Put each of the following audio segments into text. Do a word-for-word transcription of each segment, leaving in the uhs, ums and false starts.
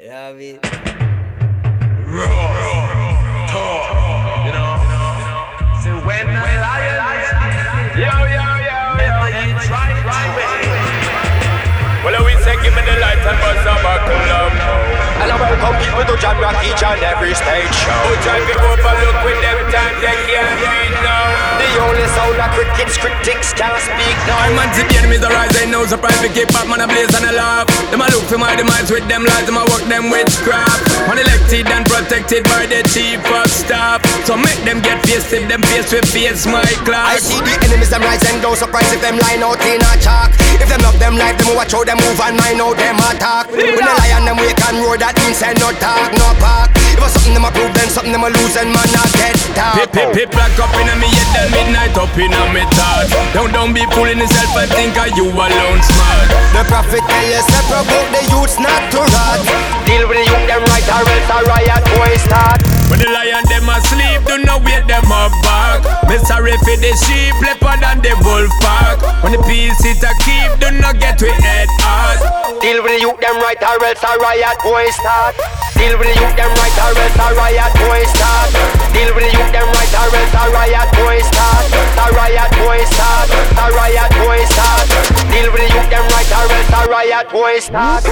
You know what I mean? Raw talk, you know. So when the lion, yo yo yo, never you try try well, we say give me the light and buzz up a club now. And I welcome people to Jam Rock each and every stage show. Who try to overlook with them time they can't beat now. The only sound that crickets, critics can't speak now. I'm anti the enemies arise, ain't no surprise. We keep up, man, a blaze and a laugh. Them a look for my demise with them lies, them a work them witchcraft. Man elected and protected by the chief of staff. So make them get faced if them face with face my class. I see the enemies them rise and no surprise if them line out in a chalk. If them love them life, them watch how them move and mind how them attack. When the lion them wake and roar, that means say no talk, no park. If it's something them approve, then something them a lose and man not get talk. Pip pip pip black up in a me head and midnight up in a me thought. Don't don't be fooling yourself and think are you alone smart. The prophet tell you say provoke the youths not to rot. Deal with the youth them right or else a riot boy start. When the lion them asleep, do not wake them up back. Me sorry for the sheep, leopard and the wolf pack. When the peace it a keep, do not get we head hard. Deal with the youth them right or else a riot boy start. Deal with the youth them right or else a riot boy start. Deal with the youth them right or else a riot boy start. A riot boy start. A riot boy start. Deal with the youth them right or else a riot boy start.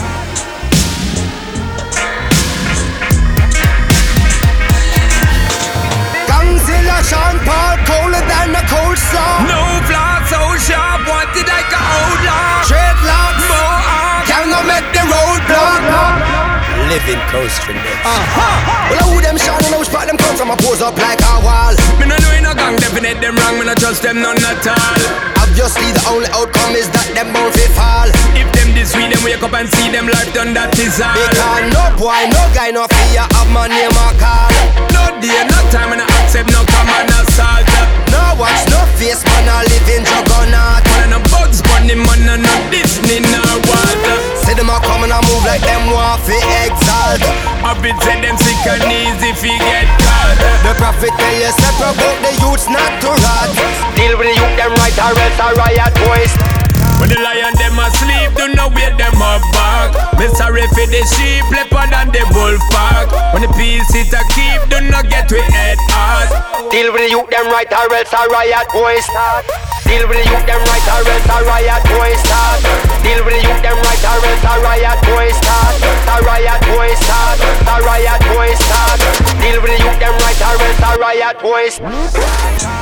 Godzilla, Sean Paul, colder than a cold slaw. No flaw so sharp, wanted like a outlaw. Dreadlocks, Mohawk, can not make the road block. Living coast from this. Uh-huh. Well, I who them shine and I spot them come from a pose up like a wall. Me no know in a gang, definite them wrong, me no trust them none at all. Obviously the only outcome is that them bound fi fall. If them this week, them wake up and see them life done, that is all. Because no boy, no guy, no fear of my name or call. No day, no time, and I accept no command assault. No watch, no face, man, I live in juggernaut. Man, no Bugs Bunny, man, and no Disney, no water. See them a come and I move like them want fi exalt. I be say them sick and easy fi get caught. The prophet tell you say provoke the youths not to rot. Deal with the youth them right or else a riot boys. When the lion them asleep, do not wake them up back. Me sorry for the sheep, leopard and the wolf pack. When the peace it a keep, do not get we head hard. Deal with the youth them right or else a riot boy start. Deal with the youth them right or else a riot boy start. Deal with the youth them right or else a riot boy start. A riot boy start. A riot boy start. Deal with the youth them right or else a riot boy start.